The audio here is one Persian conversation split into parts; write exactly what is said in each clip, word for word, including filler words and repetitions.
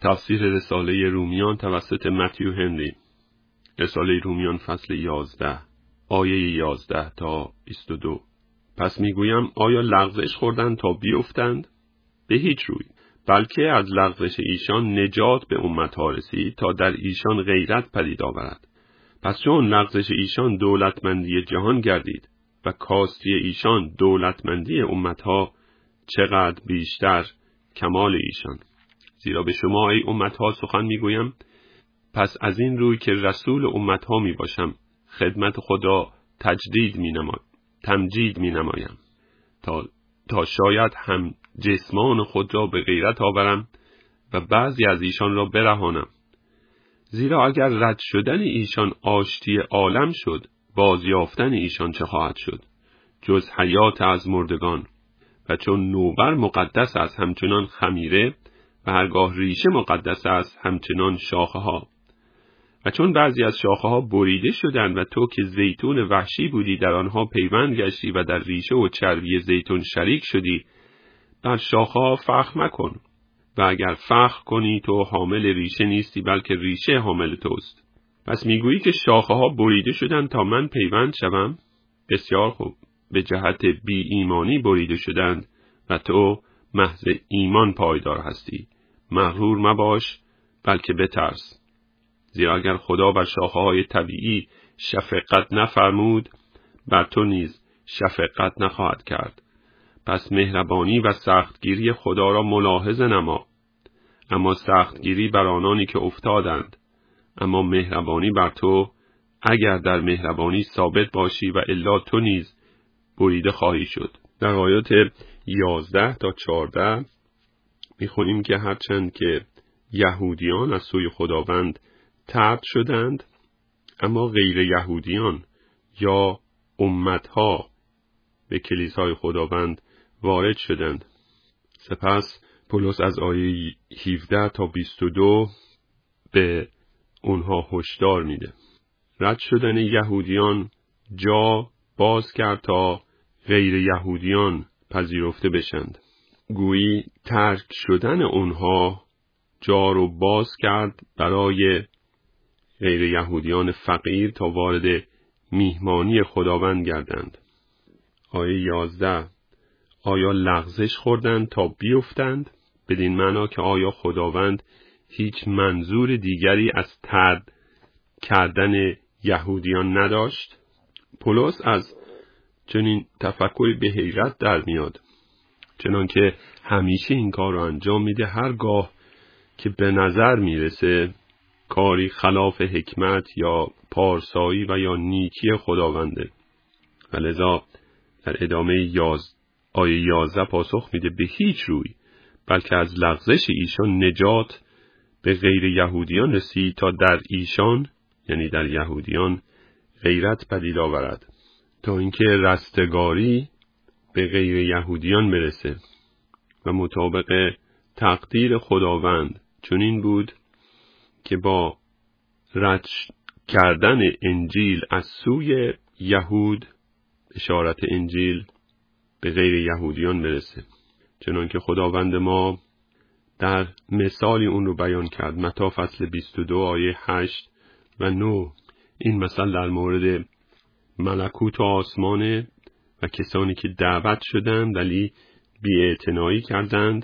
تفسیر رساله رومیان توسط متیو هنری. رساله رومیان فصل یازده آیه یازده تا بیست و دو. پس میگویم آیا لغزش خوردند تا بیفتند؟ به هیچ روی، بلکه از لغزش ایشان نجات به امتها رسید تا در ایشان غیرت پدید آورد. پس چون لغزش ایشان دولتمندی جهان گردید و کاستی ایشان دولتمندی امتها، چقدر بیشتر کمال ایشان. زیرا به شما ای امتها سخن میگویم، پس از این روی که رسول امتها می باشم خدمت خدا تجدید می نمایم تمجید می نمایم تا, تا شاید هم جسمان خود را به غیرت آورم و بعضی از ایشان را برهانم. زیرا اگر رد شدن ایشان آشتی عالم شد، بازیافتن ایشان چه خواهد شد جز حیات از مردگان؟ و چون نوبر مقدس است همچنان خمیره و هرگاه ریشه مقدس است همچنان شاخه ها. و چون بعضی از شاخه ها بریده شدند و تو که زیتون وحشی بودی در آنها پیوند گشتی و در ریشه و چربی زیتون شریک شدی، بر شاخه ها فخر مکن. و اگر فخر کنی تو حامل ریشه نیستی بلکه ریشه حامل توست. پس میگویی که شاخه ها بریده شدند تا من پیوند شوم؟ بسیار خوب، به جهت بی ایمانی بریده شدند و تو محض ایمان پایدار هستی. مغرور مباش بلکه بترس. زیرا اگر خدا بر شاخه های طبیعی شفقت نفرمود، بر تو نیز شفقت نخواهد کرد. پس مهربانی و سختگیری خدا را ملاحظه نما. اما سختگیری بر آنانی که افتادند، اما مهربانی بر تو اگر در مهربانی ثابت باشی و الا تو نیز بریده خواهی شد. در آیات یازده تا چهارده میخونیم که هرچند که یهودیان از سوی خداوند طرد شدند، اما غیر یهودیان یا امتها به کلیسای خداوند وارد شدند. سپس پولس از آیه هفده تا بیست و دو به اونها هشدار میده. رد شدن یهودیان جا باز کرد تا غیر یهودیان پذیرفته بشند. گویی ترک شدن اونها جا رو باز کرد برای غیر یهودیان فقیر تا وارد میهمانی خداوند گردند. آیه یازده. آیا لغزش خوردند تا بیفتند؟ بدین معنا که آیا خداوند هیچ منظور دیگری از طرد کردن یهودیان نداشت؟ پولس از چنین تفکری به حیرت در میاد، چنان که همیشه این کار رو انجام میده هرگاه که به نظر میرسه کاری خلاف حکمت یا پارسایی و یا نیکی خداونده. و لذا در ادامه یاز آیه یازده پاسخ میده به هیچ روی، بلکه از لغزش ایشان نجات به غیر یهودیان رسید تا در ایشان، یعنی در یهودیان، غیرت پدید آورد، تا اینکه رستگاری به غیر یهودیان برسه. و مطابق تقدیر خداوند چنین بود که با رد کردن انجیل از سوی یهود اشارت انجیل به غیر یهودیان برسه، چنان که خداوند ما در مثالی اون رو بیان کرد. متی فصل بیست و دو آیه هشت و نه. این مثل در مورد ملکوت آسمانه و کسانی که دعوت شدند ولی بی‌اعتنایی کردند.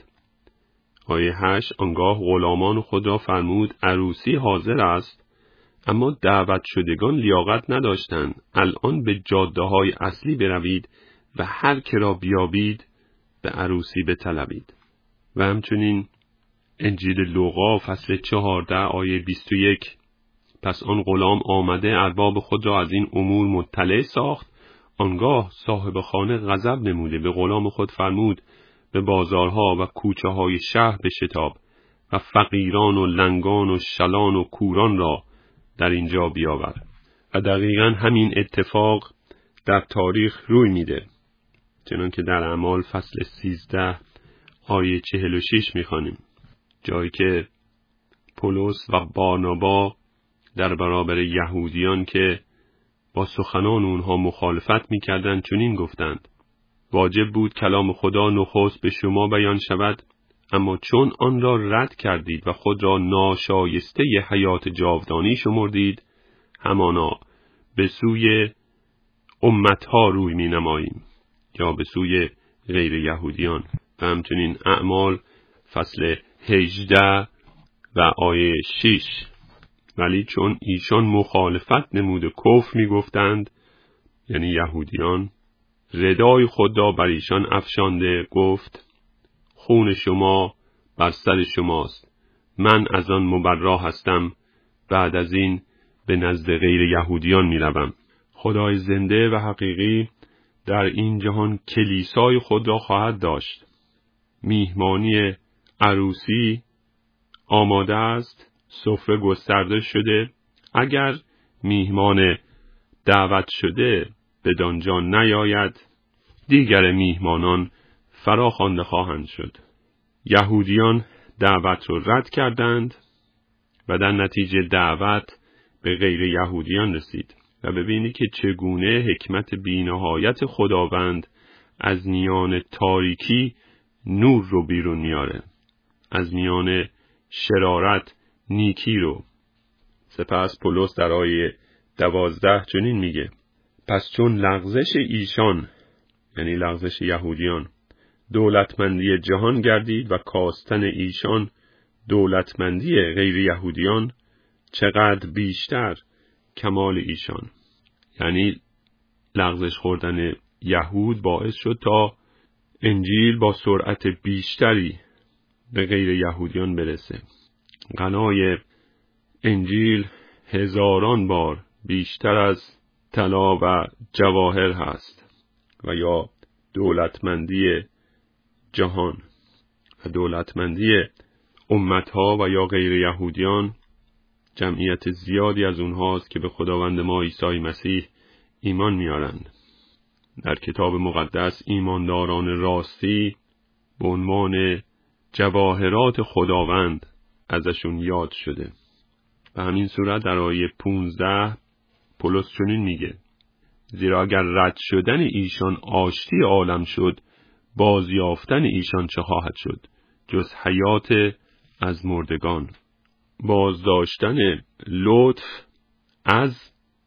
آیه هشت. آنگاه غلامان خود را فرمود عروسی حاضر است، اما دعوت شدگان لیاقت نداشتند. الان به جاده های اصلی بروید و هر که را بیابید به عروسی بطلبید. و همچنین انجیل لوقا فصل چهارده آیه بیست و یک. پس آن غلام آمده ارباب خود را از این امور مطلع ساخت. آنگاه صاحب خانه غضب نموده به غلام خود فرمود به بازارها و کوچه های شهر بشتاب و فقیران و لنگان و شلان و کوران را در اینجا بیاور. و دقیقاً همین اتفاق در تاریخ روی میده، چنان که در اعمال فصل سیزده آیه چهل و شش میخوانیم، جایی که پولس و بارنابا در برابر یهودیان که با سخنان اونها مخالفت میکردند چنین گفتند: واجب بود کلام خدا نخست به شما بیان شود، اما چون آن را رد کردید و خود را ناشایسته ی حیات جاودانی شمردید، همانا به سوی امتها روی می نماییم، یا به سوی غیر یهودیان. و همچنین اعمال فصل هجده و آیه شش. ولی چون ایشان مخالفت نمود و کفر می گفتند، یعنی یهودیان، ردای خود را بر ایشان افشانده گفت: خون شما بر سر شماست، من از آن مبرا هستم، بعد از این به نزد غیر یهودیان می روم. خدای زنده و حقیقی در این جهان کلیسای خود را خواهد داشت. میهمانی عروسی آماده است، سفره گسترده شده. اگر میهمان دعوت شده بدانجا نیاید، دیگر میهمانان فراخوانده خواهند شد. یهودیان دعوت را رد کردند و در نتیجه دعوت به غیر یهودیان رسید. و ببینی که چگونه حکمت بی‌نهایت خداوند از میان تاریکی نور رو بیرون میاره، از میان شرارت نیکی رو. سپس پولس در آیه دوازده چنین میگه: پس چون لغزش ایشان، یعنی لغزش یهودیان، دولتمندی جهان گردید و کاستن ایشان دولتمندی غیر یهودیان، چقدر بیشتر کمال ایشان. یعنی لغزش خوردن یهود باعث شد تا انجیل با سرعت بیشتری به غیر یهودیان برسه. غنای انجیل هزاران بار بیشتر از طلا و جواهر هست و یا دولتمندی جهان و دولتمندی امتها و یا غیر یهودیان. جمعیت زیادی از اونهاست که به خداوند ما عیسی مسیح ایمان میارند. در کتاب مقدس ایمانداران راستی به عنوان جواهرات خداوند ازشون یاد شده. به همین صورت در آیه پونزده پولس چنین میگه: زیرا اگر رد شدن ایشان آشتی عالم شد، بازیافتن ایشان چه خواهد شد جز حیات از مردگان. بازداشتن لطف از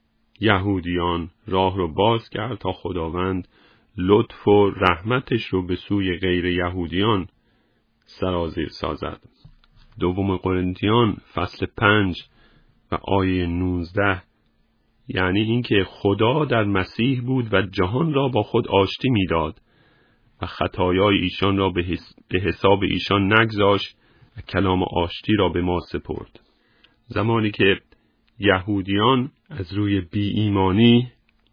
یهودیان راه رو باز کرد تا خداوند لطف و رحمتش رو به سوی غیر یهودیان سرازیر سازد. دوم قرنتیان فصل پنج و آیه نوزده، یعنی اینکه خدا در مسیح بود و جهان را با خود آشتی میداد و خطایای ایشان را به حساب ایشان نگذاشت و کلام آشتی را به ما سپرد. زمانی که یهودیان از روی بی ایمانی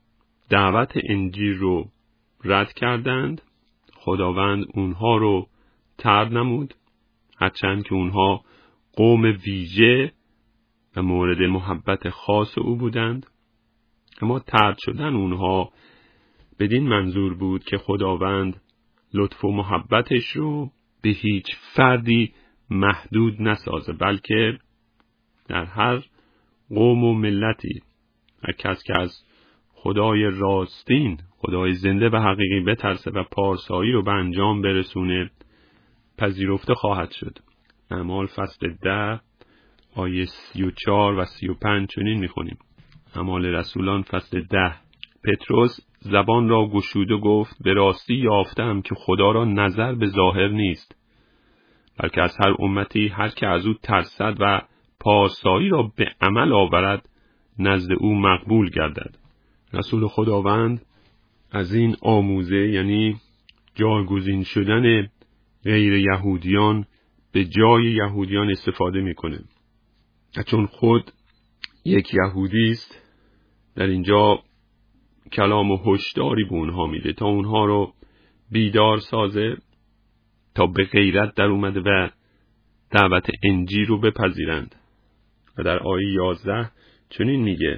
دعوت انجیل رو رد کردند، خداوند اونها رو طرد نمود، هرچند که اونها قوم ویژه و مورد محبت خاص او بودند. اما طرد شدن اونها بدین منظور بود که خداوند لطف و محبتش رو به هیچ فردی محدود نسازه، بلکه در هر قوم و ملتی هر کس که از خدای راستین، خدای زنده و حقیقی بترسه و پارسایی رو به انجام برسونه، پذیرفته خواهد شد. اعمال فصل ده آیه سی و چهار و سی و پنج چنین میخونیم: اعمال رسولان فصل ده. پتروس زبان را گشود و گفت: به راستی یافتم که خدا را نظر به ظاهر نیست، بلکه از هر امتی هر که از او ترسد و پارسایی را به عمل آورد نزد او مقبول گردد. رسول خداوند از این آموزه، یعنی جایگزین شدن غیر یهودیان به جای یهودیان استفاده میکنه. چون خود یک یهودی است، در اینجا کلام و هشداری به اونها میده تا اونها رو بیدار سازه تا به غیرت در اومده و دعوت انجیل رو بپذیرند. و در آیه یازده چنین میگه: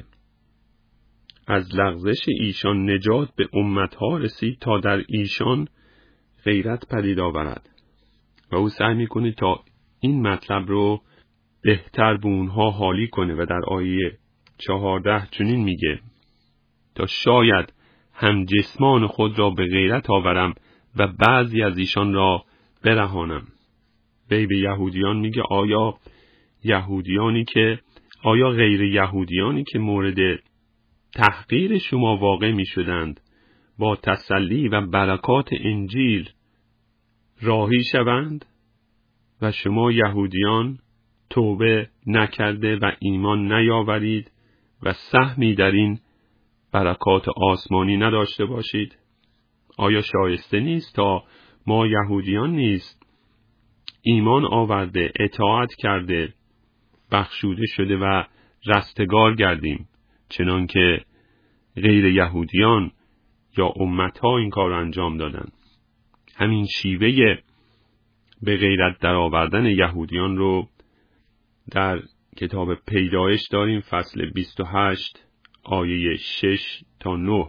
از لغزش ایشان نجات به امتها رسید تا در ایشان غیرت پدید آورد. و او سعی میکنه تا این مطلب رو بهتر به اونها حالی کنه و در آیه چهارده چنین میگه: تا شاید هم جسمان خود را به غیرت آورم و بعضی از ایشان را برهانم. وی به یهودیان میگه آیا یهودیانی که آیا غیر یهودیانی که مورد تحقیر شما واقع می شدند با تسلی و برکات انجیل راهی شوند و شما یهودیان توبه نکرده و ایمان نیاورید و سهمی در این برکات آسمانی نداشته باشید؟ آیا شایسته نیست تا ما یهودیان نیز ایمان آورده، اطاعت کرده، بخشوده شده و رستگار گردیم، چنان که غیر یهودیان یا امتها این کار انجام دادند؟ همین شیوه به غیرت در آوردن یهودیان رو در کتاب پیدایش داریم، فصل بیست و هشت آیه شش تا نه.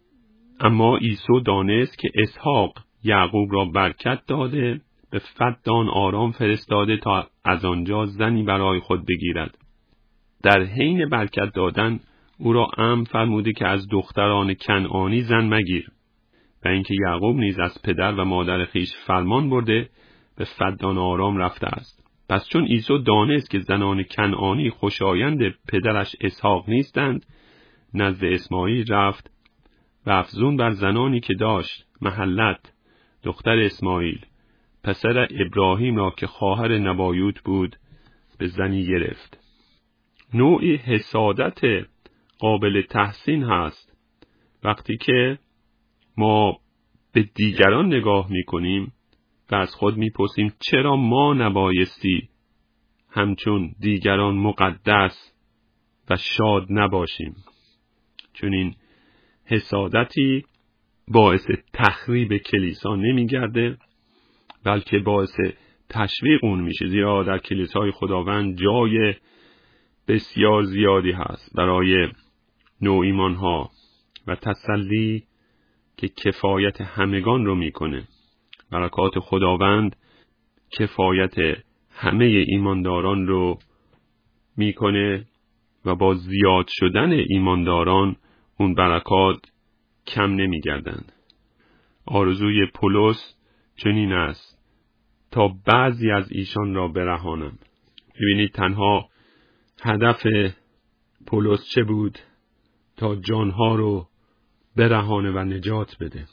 اما عیسی دانست که اسحاق یعقوب را برکت داده، به فدان آرام فرستاده تا از آنجا زنی برای خود بگیرد. در حین برکت دادن او را امر فرموده که از دختران کنعانی زن مگیر، و اینکه یعقوب نیز از پدر و مادر خیش فرمان برده به فدان آرام رفته است. پس چون عیسی دانست که زنان کنعانی خوشایند پدرش اسحاق نیستند، نزد اسماعیل رفت و افزون بر زنانی که داشت محلت دختر اسماعیل پسر ابراهیم را که خواهر نبایوت بود به زنی گرفت. نوعی حسادت قابل تحسین هست وقتی که ما به دیگران نگاه میکنیم و از خود میپرسیم چرا ما نبایستی همچون دیگران مقدس و شاد نباشیم. چون این حسادتی باعث تخریب کلیسا نمیگرده، بلکه باعث تشویق اون میشه، زیرا در کلیسای خداوند جای بسیار زیادی هست برای نوع ایمان ها و تسلی که کفایت همگان رو میکنه. برکات خداوند کفایت همه ایمانداران رو میکنه و با زیاد شدن ایمانداران اون برکات کم نمیگردند. آرزوی پولس چنین است تا بعضی از ایشان را برهانم. ببینید تنها هدف پولس چه بود؟ تا جانها رو برهانه و نجات بده.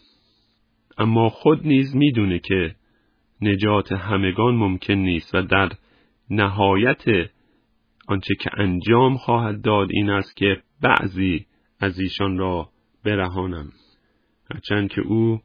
اما خود نیز میدونه که نجات همگان ممکن نیست و در نهایت آنچه که انجام خواهد داد این است که بعضی از ایشان را برهانم. هرچند که او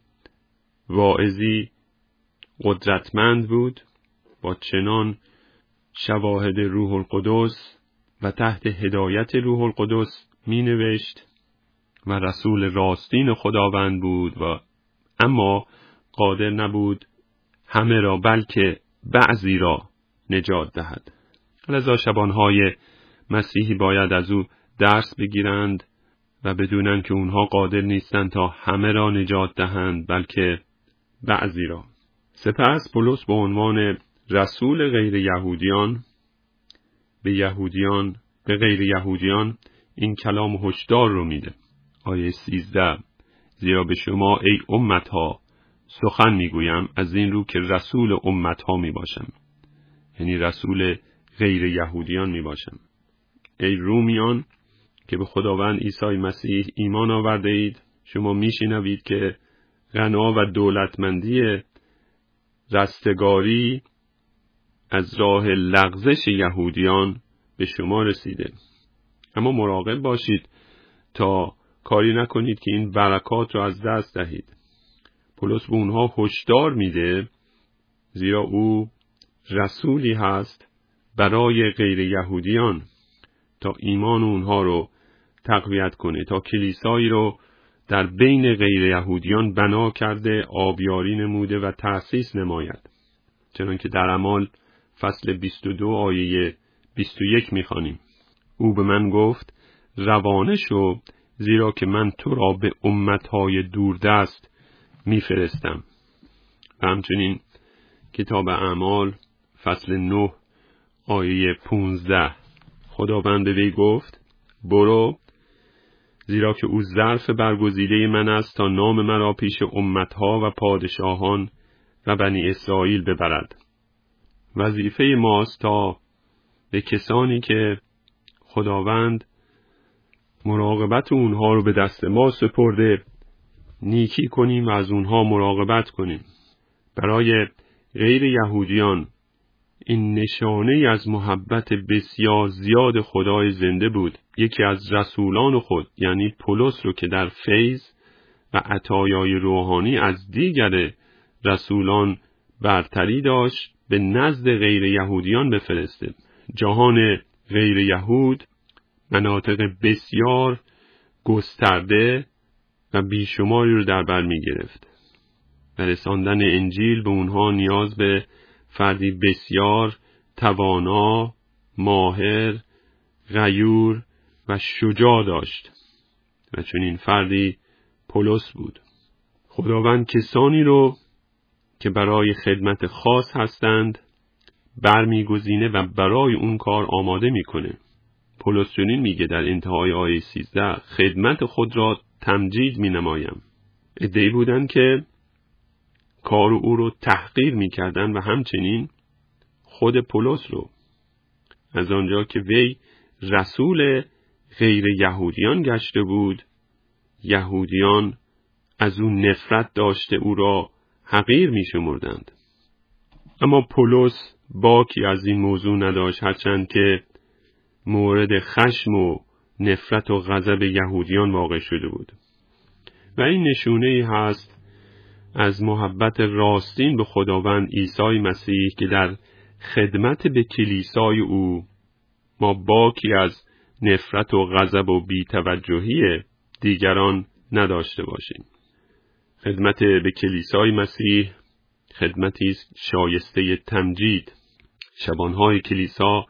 واعظی قدرتمند بود، با چنان شواهد روح القدس و تحت هدایت روح القدس می نوشت و رسول راستین خداوند بود و اما قادر نبود همه را بلکه بعضی را نجات دهد. لذا شبانهای مسیحی باید از او درس بگیرند و بدونند که اونها قادر نیستند تا همه را نجات دهند بلکه بعضی را. سپس پولس به عنوان رسول غیر یهودیان به یهودیان به غیر یهودیان این کلام هشدار رو میده. آیه سیزده: زیرا به شما ای امتها سخن میگویم از این رو که رسول امتها میباشم، یعنی رسول غیر یهودیان میباشم. ای رومیان که به خداوند عیسی مسیح ایمان آورده اید، شما میشنوید که غنا و دولتمندی رستگاری از راه لغزش یهودیان به شما رسیده. اما مراقب باشید تا کاری نکنید که این برکات را از دست دهید. پولس به اونها هشدار میده، زیرا او رسولی هست برای غیر یهودیان تا ایمان اونها رو تقویت کنه، تا کلیسایی رو در بین غیر یهودیان بنا کرده، آبیاری نموده و تأسیس نماید. چنانکه در اعمال فصل بیست و دو آیه بیست و یک میخوانیم: او به من گفت روانه شو، زیرا که من تو را به امتهای دوردست میفرستم. و همچنین کتاب اعمال فصل نه آیه پونزده: خداوند به وی گفت برو، زیرا که او ظرف برگزیده من است تا نام مرا پیش امتها و پادشاهان و بنی اسرائیل ببرد وظیفه ماست تا به کسانی که خداوند مراقبت اونها رو به دست ما سپرده نیکی کنیم و از اونها مراقبت کنیم. برای غیر یهودیان این نشانه از محبت بسیار زیاد خدای زنده بود. یکی از رسولان خود یعنی پولس رو که در فیض و عطایای روحانی از دیگر رسولان برتری داشت به نزد غیر یهودیان بفرسته. جهان غیر یهود مناطق بسیار گسترده و بیشماری رو در بر می گرفت. و رساندن انجیل به اونها نیاز به فردی بسیار توانا، ماهر، غیور و شجاع داشت و چون این فردی پولس بود. خداوند کسانی رو که برای خدمت خاص هستند برمیگزینه و برای اون کار آماده میکنه. پولس چنین میگه در انتهای آیه سیزده: خدمت خود را تمجید می نمایم. عده‌ای بودن که کار او رو تحقیر میکردن و همچنین خود پولس رو. از آنجا که وی رسول غیر یهودیان گشته بود، یهودیان از او نفرت داشته او را حقیر می شمردند. اما پولس باکی از این موضوع نداشت، هرچند که مورد خشم و نفرت و غضب یهودیان واقع شده بود. و این نشونه هست از محبت راستین به خداوند عیسی مسیح که در خدمت به کلیسای او ما باکی از نفرت و غضب و بی‌توجهی دیگران نداشته باشیم. خدمت به کلیسای مسیح خدمتی شایسته تمجید. شبانهای کلیسا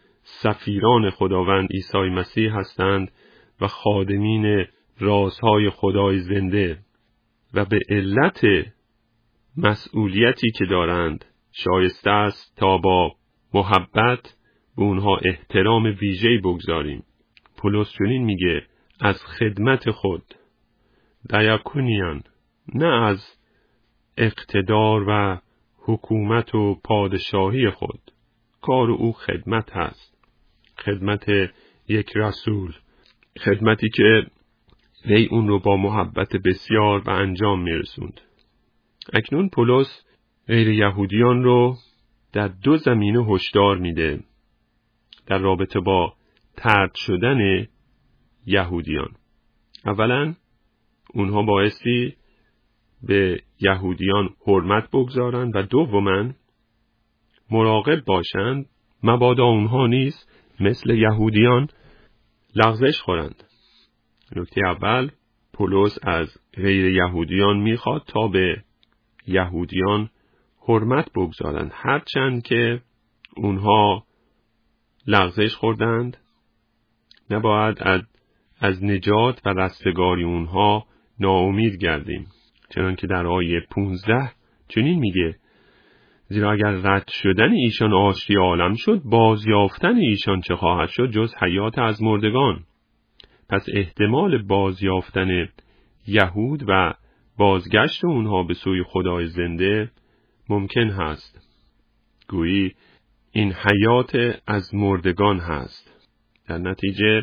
سفیران خداوند عیسی مسیح هستند و خادمین رازهای خدای زنده و به علت مسئولیتی که دارند شایسته است تا با محبت به اونها احترام ویژه‌ای بگذاریم. پولس چنین میگه: از خدمت خود دیاکونیان، نه از اقتدار و حکومت و پادشاهی خود. کار او خدمت هست، خدمت یک رسول، خدمتی که وی اون رو با محبت بسیار به انجام میرسوند. اکنون پولس غیر یهودیان رو در دو زمینه هشدار میده در رابطه با طرد شدن یهودیان. اولا اونها بایستی به یهودیان حرمت بگذارند و دوما مراقب باشند مبادا اونها نیز مثل یهودیان لغزش خورند. نکته اول، پولس از غیر یهودیان میخواد تا به یهودیان حرمت بگذارند، هرچند که اونها لغزش خوردند. نباید از, از نجات و رستگاری اونها ناامید گردیم، چنانکه در آیه پونزده چنین میگه: زیرا اگر رد شدن ایشان آشتی عالم شد، بازیافتن ایشان چه خواهد شد جز حیات از مردگان. پس احتمال بازیافتن یهود و بازگشت اونها به سوی خدای زنده ممکن هست. گویی این حیات از مردگان هست. در نتیجه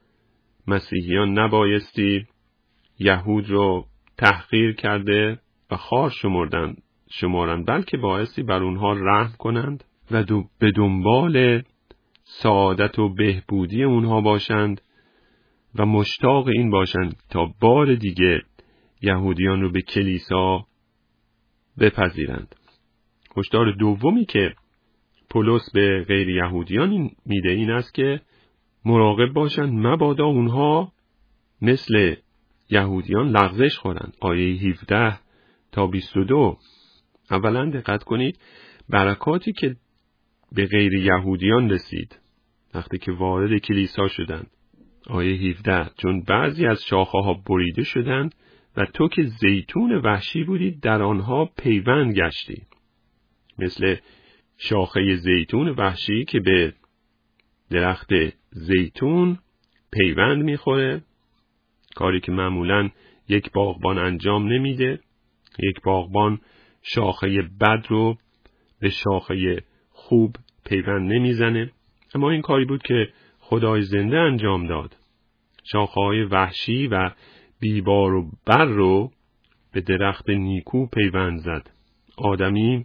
مسیحیان نبایستی یهود رو تحقیر کرده و خوار شمردن شمارند، بلکه بایستی بر اونها رحم کنند و دو به دنبال سعادت و بهبودی اونها باشند و مشتاق این باشند تا بار دیگه یهودیان رو به کلیسا بپذیرند. هشدار دومی که پولس به غیر یهودیان میده این است که مراقب باشند مبادا اونها مثل یهودیان لغزش خورند. آیه هفده تا بیست و دو. اولا دقت کنید برکاتی که به غیر یهودیان رسید وقتی که وارد کلیسا شدند. آیه هفده: چون بعضی از شاخه ها بریده شدند و تو که زیتون وحشی بودی در آنها پیوند گشتی. مثل شاخه زیتون وحشی که به درخت زیتون پیوند میخوره، کاری که معمولاً یک باغبان انجام نمیده. یک باغبان شاخه بد رو به شاخه خوب پیوند نمیزنه، اما این کاری بود که خدای زنده انجام داد. شاخه‌های وحشی و بیبار و بر رو به درخت نیکو پیوند زد. آدمی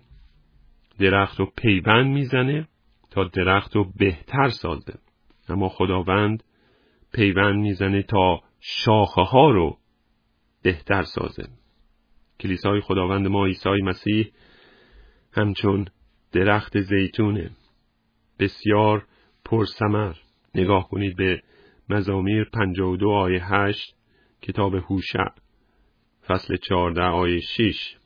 درخت رو پیوند میزنه تا درخت رو بهتر سازه، اما خداوند پیوند میزنه تا شاخه ها رو بهتر سازه. کلیسای خداوند ما عیسی مسیح همچون درخت زیتونه، بسیار پرثمر. نگاه کنید به مزامیر پنجاه و دو آیه هشت کتاب هوشع فصل چهارده آیه شش.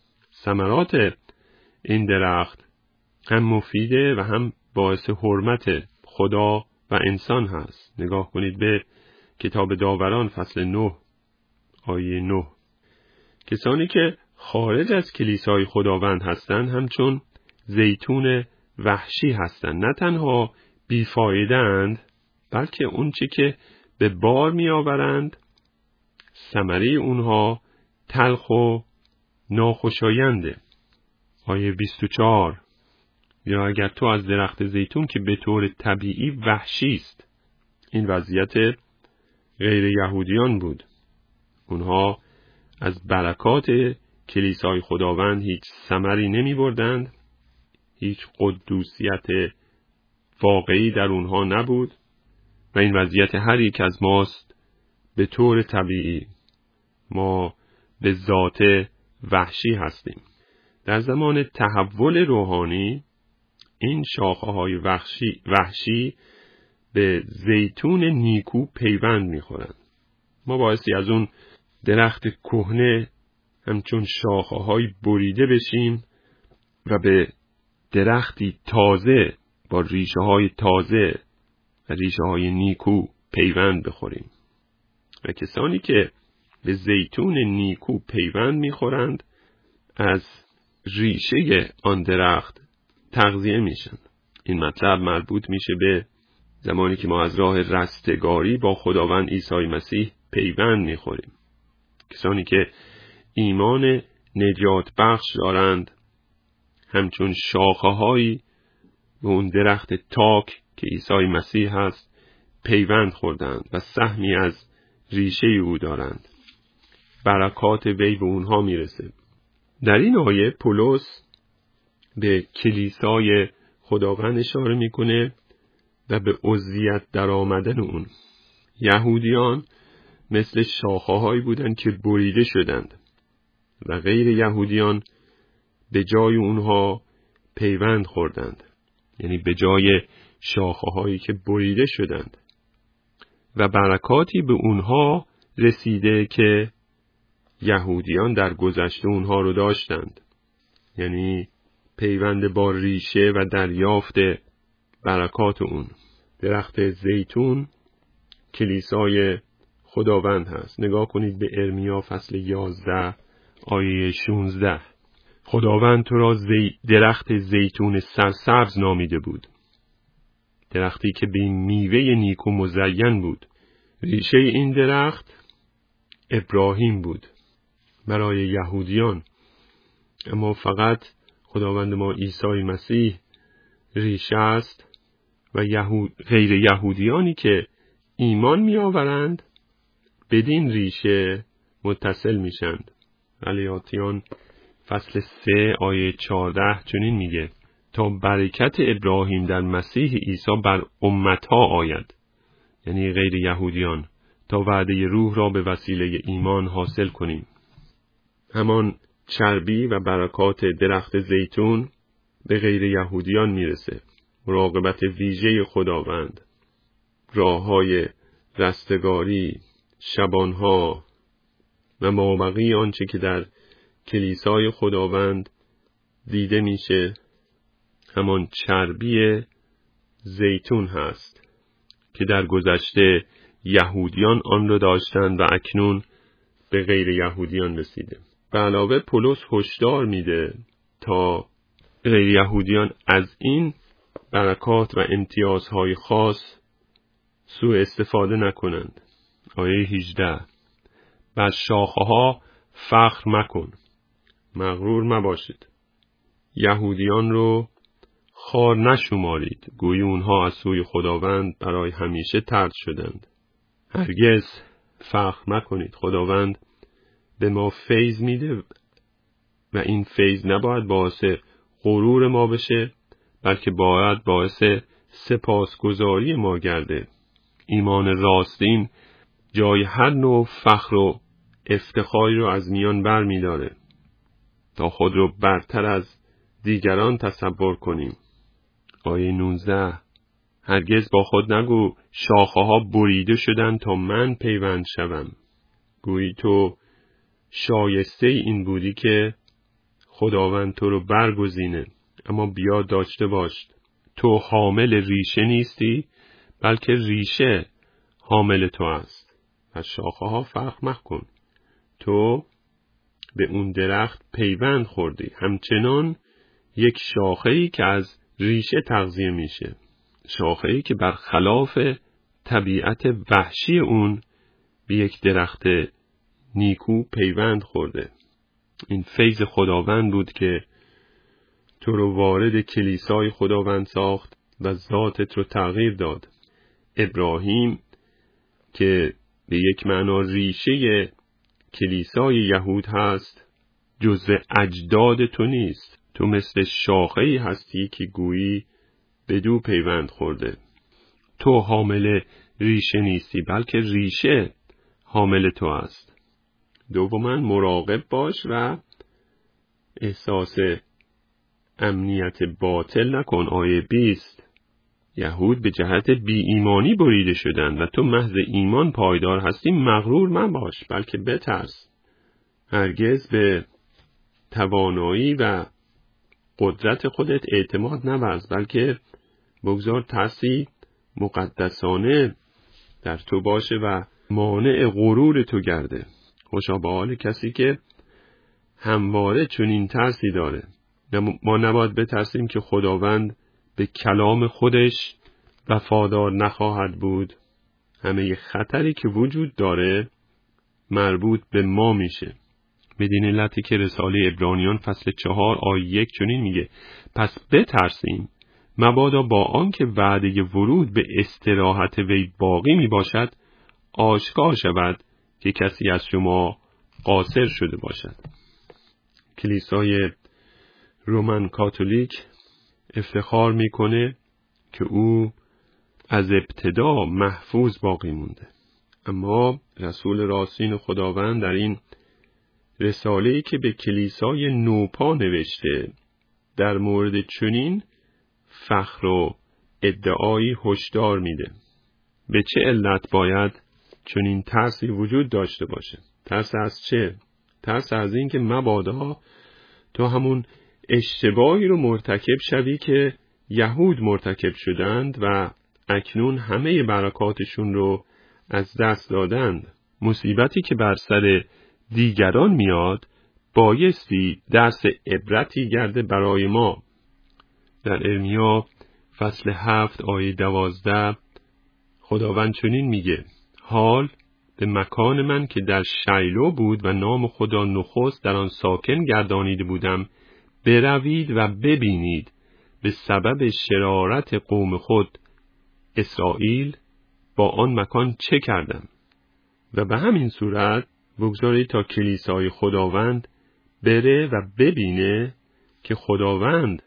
ثمرات این درخت هم مفیده و هم باعث حرمت خدا و انسان هست. نگاه کنید به کتاب داوران فصل نه آیه نه. کسانی که خارج از کلیسای خداوند هستند همچون زیتون وحشی هستند، نه تنها بیفایده اند بلکه اون چی که به بار می آورند ثمره اونها تلخ و ناخوشاینده. آیه بیست و چهار: یا اگر تو از درخت زیتون که به طور طبیعی وحشی است. این وضعیت غیر یهودیان بود. اونها از برکات کلیسای خداوند هیچ ثمری نمی بردند، هیچ قدوسیت واقعی در اونها نبود و این وضعیت هر یک از ماست. به طور طبیعی ما به ذات وحشی هستیم. در زمان تحول روحانی این شاخه های وحشی, وحشی به زیتون نیکو پیوند میخورند. ما بایستی از اون درخت کهنه همچون شاخه های بریده بشیم و به درختی تازه با ریشه های تازه و ریشه های نیکو پیوند بخوریم. و کسانی که به زیتون نیکو پیوند میخورند از ریشه آن درخت تغذیه میشن. این مطلب مربوط میشه به زمانی که ما از راه رستگاری با خداوند عیسی مسیح پیوند میخوریم. کسانی که ایمان نجات بخش دارند همچون شاخه هایی به اون درخت تاک که عیسی مسیح هست پیوند خوردند و سهمی از ریشه او دارند. برکات وی به اونها میرسه. در این آیه پولس به کلیسای خداوند اشاره میکنه و به عضویت در آمدن اون. یهودیان مثل شاخه هایی بودند که بریده شدند و غیر یهودیان به جای اونها پیوند خوردند، یعنی به جای شاخه هایی که بریده شدند و برکاتی به اونها رسیده که یهودیان در گذشته اونها رو داشتند، یعنی پیوند با ریشه و دریافت برکات اون. درخت زیتون کلیسای خداوند هست. نگاه کنید به ارمیا فصل یازده آیه شانزده. خداوند تو را زی... درخت زیتون سرسبز نامیده بود، درختی که به میوه نیکو مزین بود. ریشه این درخت ابراهیم بود برای یهودیان، اما فقط خداوند ما عیسی مسیح ریشه است و یهود... غیر یهودیانی که ایمان می آورند بدین ریشه متصل میشند. غلاطیان فصل سه آیه چهارده چنین میگه: تا برکت ابراهیم در مسیح عیسی بر امتها آید، یعنی غیر یهودیان، تا وعده روح را به وسیله ایمان حاصل کنیم. همان چربی و برکات درخت زیتون به غیر یهودیان میرسه. مراقبت ویژه خداوند، راه‌های رستگاری، شبانها و مابقی آنچه که در کلیسای خداوند دیده میشه همان چربی زیتون هست که در گذشته یهودیان آن را داشتند و اکنون به غیر یهودیان رسیده. به علاوه پولس هشدار میده تا غیر یهودیان از این برکات و امتیازهای خاص سوء استفاده نکنند. آیه هجده: بر شاخه ها فخر مکن، مغرور مباشید. یهودیان رو خار نشمارید، گویی اونها از سوی خداوند برای همیشه طرد شدند. هرگز فخر نکنید. خداوند به ما فیض میده و این فیض نباید باعث غرور ما بشه، بلکه باید باعث سپاسگزاری ما گرده. ایمان راستین جای هر نوع فخر و افتخاری رو از میان بر می داره تا خود رو برتر از دیگران تصور کنیم. آیه نوزده: هرگز با خود نگو شاخه ها بریده شدن تا من پیوند شوم. گویی تو شایسته این بودی که خداوند تو رو برگزینه، اما بیا داشته باش تو حامل ریشه نیستی، بلکه ریشه حامل تو است. از شاخه ها فرق مکن. تو به اون درخت پیوند خوردی، همچنان یک شاخه‌ای که از ریشه تغذیه میشه، شاخه‌ای که برخلاف طبیعت وحشی اون به یک درخت نیکو پیوند خورده. این فیض خداوند بود که تو رو وارد کلیسای خداوند ساخت و ذاتت رو تغییر داد. ابراهیم که به یک معنا ریشه کلیسای یهود هست، جزو اجداد تو نیست. تو مثل شاخه‌ای هستی که گویی به دو پیوند خورده. تو حامل ریشه نیستی، بلکه ریشه حامل تو است. دوما مراقب باش و احساس امنیت باطل نکن. آیه بیست: یهود به جهت بی ایمانی بریده شدند و تو محض ایمان پایدار هستی. مغرور مباش، بلکه بترس. هرگز به توانایی و قدرت خودت اعتماد نورز، بلکه بگذار ترسی مقدسانه در تو باشه و مانع غرور تو گرده. خوشا به حال کسی که همواره چنین ترسی داره. ما نباید بترسیم که خداوند به کلام خودش وفادار نخواهد بود. همه خطری که وجود داره مربوط به ما میشه. بدین علتی که رساله عبرانیان فصل چهار آیه یک چنین میگه: پس بترسیم مبادا با آنکه وعده ورود به استراحت وی باقی میباشد آشکار شود که کسی از شما قاصر شده باشد. کلیسای رومن کاتولیک افتخار میکنه که او از ابتدا محفوظ باقی مونده، اما رسول راستین خداوند در این رساله‌ای که به کلیسای نوپا نوشته در مورد چنین فخر و ادعایی هشدار میده. به چه علت باید چنین ترسی وجود داشته باشه؟ ترس از چه؟ ترس از این که مبادا تو همون اشتباهی رو مرتکب شوی که یهود مرتکب شدند و اکنون همه برکاتشون رو از دست دادند. مصیبتی که بر سر دیگران میاد بایستی درس عبرتی گرده برای ما. در ارمیا فصل هفت آیه دوازده خداوند چنین میگه: حال به مکان من که در شیلو بود و نام خدا نخست در آن ساکن گردانیده بودم بروید و ببینید به سبب شرارت قوم خود اسرائیل با آن مکان چه کردم. و به همین صورت بگذارید تا کلیسای خداوند بره و ببینه که خداوند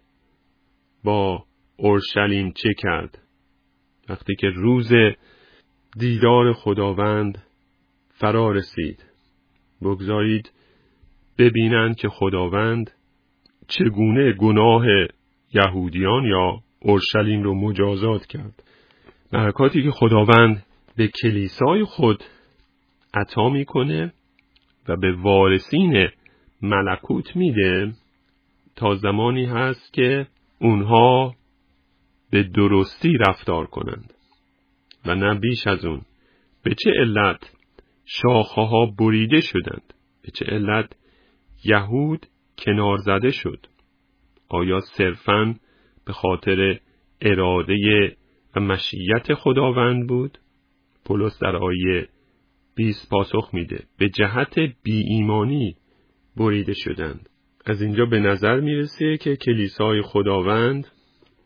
با اورشلیم چه کرد. وقتی که روز دیدار خداوند فرا رسید، بگذارید ببینند که خداوند چگونه گناه یهودیان یا اورشلیم رو مجازات کرد. برکاتی که خداوند به کلیسای خود عطا میکنه و به وارثین ملکوت میده تا زمانی هست که اونها به درستی رفتار کنند و نه بیش از اون. به چه علت شاخه ها بریده شدند؟ به چه علت یهود کنار زده شد؟ آیا صرفاً به خاطر اراده و مشیت خداوند بود؟ پولس در آیه بیست پاسخ میده: به جهت بی ایمانی بریده شدند. از اینجا به نظر میرسه که کلیسای خداوند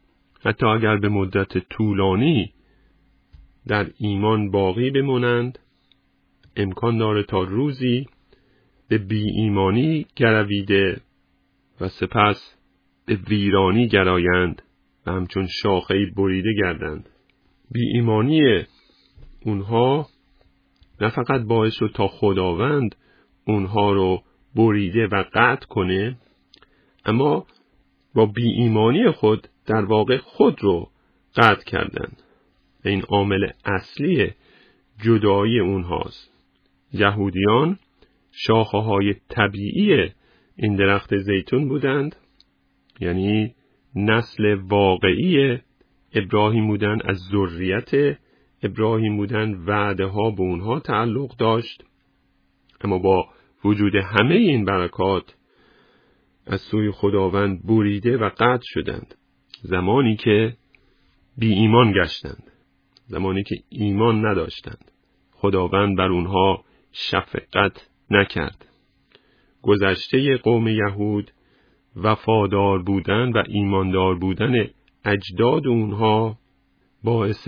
حتی اگر به مدت طولانی در ایمان باقی بمانند، امکان داره تا روزی به بی ایمانی گرویده و سپس به ویرانی گرایند و همچون شاخه‌ای بریده گردند. بی ایمانی اونها نه فقط باعث شد تا خداوند اونها رو بریده و قطع کنه، اما با بی ایمانی خود در واقع خود رو قطع کردند. این عامل اصلی جدایی اونهاست. یهودیان شاخه‌های طبیعی این درخت زیتون بودند، یعنی نسل واقعی ابراهیم بودند، از ذریت ابراهیم بودند، وعده ها به اونها تعلق داشت، اما با وجود همه این برکات از سوی خداوند بریده و قطع شدند زمانی که بی ایمان گشتند، زمانی که ایمان نداشتند. خداوند بر اونها شفقت نکرد. گذشته قوم یهود وفادار بودن و ایماندار بودن اجداد اونها باعث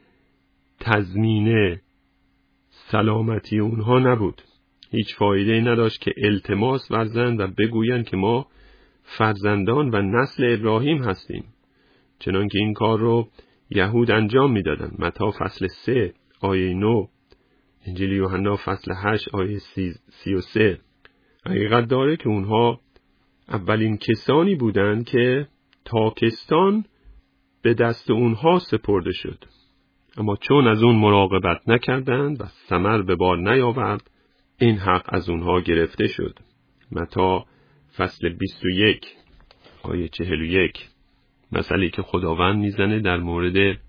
تضمین سلامتی اونها نبود. هیچ فایده‌ای نداشت که التماس ورزند و بگویند که ما فرزندان و نسل ابراهیم هستیم، چنان که این کار رو یهود انجام میدادند. متی فصل سه آیه نه، انجیل یوحنا فصل هشت آیه سی و سه. حقیقت داره که اونها اولین کسانی بودند که تاکستان به دست اونها سپرده شد، اما چون از اون مراقبت نکردند و ثمر به بار نیاورد، این حق از اونها گرفته شد. متی فصل بیست و یک آیه چهل و یک. مثلی که خداوند میزنه در مورد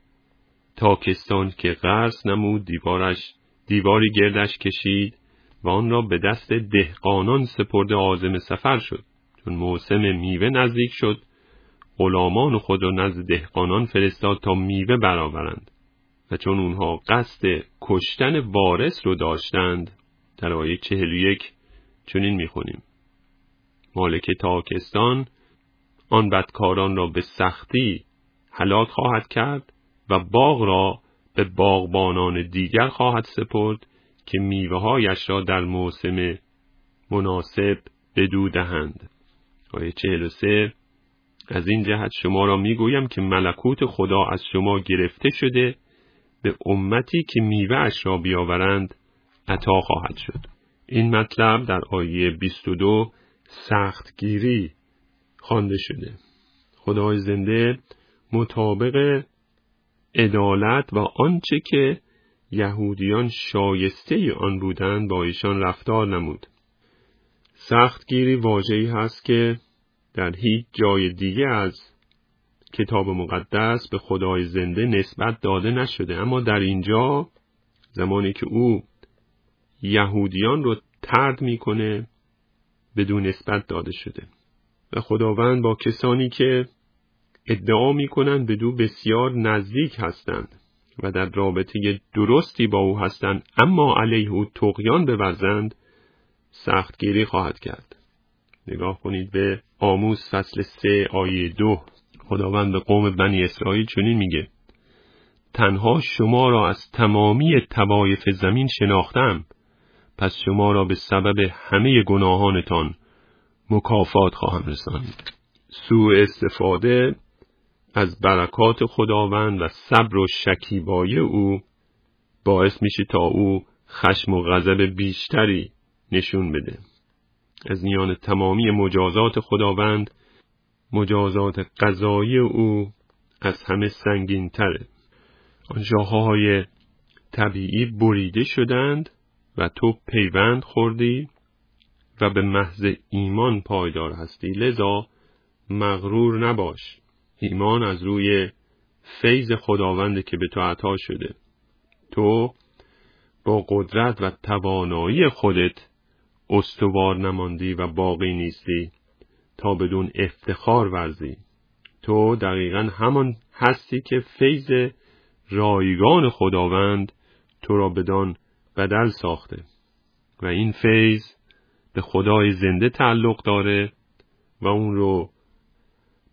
تاکستان که غرس نمود، دیوارش دیواری گردش کشید و آن را به دست دهقانان سپرده عازم سفر شد. چون موسم میوه نزدیک شد، غلامان خود را نزد دهقانان فرستاد تا میوه برآورند، و چون اونها قصد کشتن وارث رو داشتند، در آیه چهل و یک چنین میخونیم: مالک تاکستان آن بدکاران را به سختی هلاک خواهد کرد و باغ را به باغبانان دیگر خواهد سپرد که میوه‌هایش را در موسم مناسب بدو دهند. آیه چهل و سه: از این جهت شما را میگویم که ملکوت خدا از شما گرفته شده به امتی که میوه‌اش را بیاورند عطا خواهد شد. این مطلب در آیه بیست و دو سختگیری خوانده شده. خدای زنده مطابق عدالت و آنچه که یهودیان شایسته آن بودند با ایشان رفتار نمود. سختگیری واژه‌ای هست که در هیچ جای دیگه از کتاب مقدس به خدای زنده نسبت داده نشده، اما در اینجا زمانی که او یهودیان رو طرد میکنه بدون نسبت داده شده و خداوند با کسانی که ادعا میکنند بدو بسیار نزدیک هستند و در رابطه درستی با او هستند اما علیه او طغیان بورزند سختگیری خواهد کرد. نگاه کنید به آموز فصل سه آیه دو. خداوند به قوم بنی اسرائیل چنین میگه: تنها شما را از تمامی طوایف زمین شناختم، پس شما را به سبب همه گناهانتان مکافات خواهم رساند. سوء استفاده از برکات خداوند و صبر و شکیبایی او باعث میشه تا او خشم و غضب بیشتری نشون بده. از میان تمامی مجازات خداوند، مجازات قضایی او از همه سنگین تره. آن شاخه‌های طبیعی بریده شدند و تو پیوند خوردی و به محض ایمان پایدار هستی، لذا مغرور نباش. ایمان از روی فیض خداوند که به تو عطا شده. تو با قدرت و توانایی خودت استوار نماندی و باقی نیستی تا بدون افتخار ورزی. تو دقیقاً همان هستی که فیض رایگان خداوند تو را بدان بدل ساخته و این فیض به خدای زنده تعلق داره و اون رو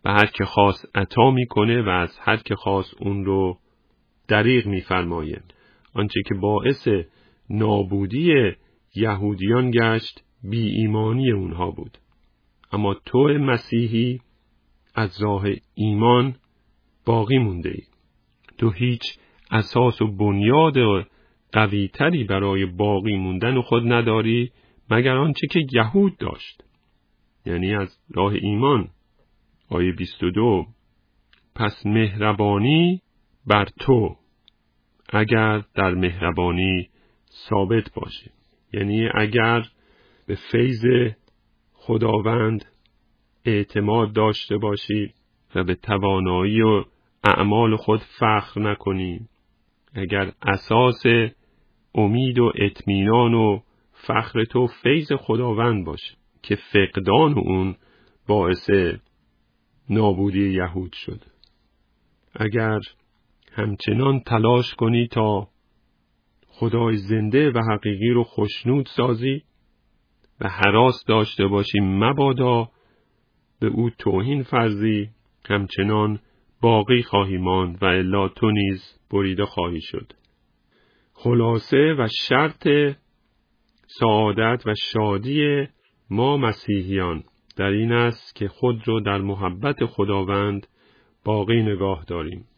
به هر که خاص عطا میکنه و از هر که خاص اون رو دریغ میفرمایه. آنچه که باعث نابودی یهودیان گشت بی ایمانی اونها بود. اما تو مسیحی از راه ایمان باقی مونده ای. تو هیچ اساس و بنیاد قوی تری برای باقی موندن خود نداری مگر آنچه که یهود داشت، یعنی از راه ایمان. آیه بیست و دو: پس مهربانی بر تو اگر در مهربانی ثابت باشی، یعنی اگر به فیض خداوند اعتماد داشته باشی و به توانایی و اعمال خود فخر نکنی، اگر اساس امید و اطمینان و فخر تو فیض خداوند باشه که فقدان اون باعث نابودی یهود شد، اگر همچنان تلاش کنی تا خدای زنده و حقیقی رو خوشنود سازی و هراس داشته باشی مبادا به او توهین فرزی، همچنان باقی خواهی ماند و الا تو نیز بریده خواهی شد. خلاصه و شرط سعادت و شادی ما مسیحیان در این است که خود رو در محبت خداوند باقی نگاه داریم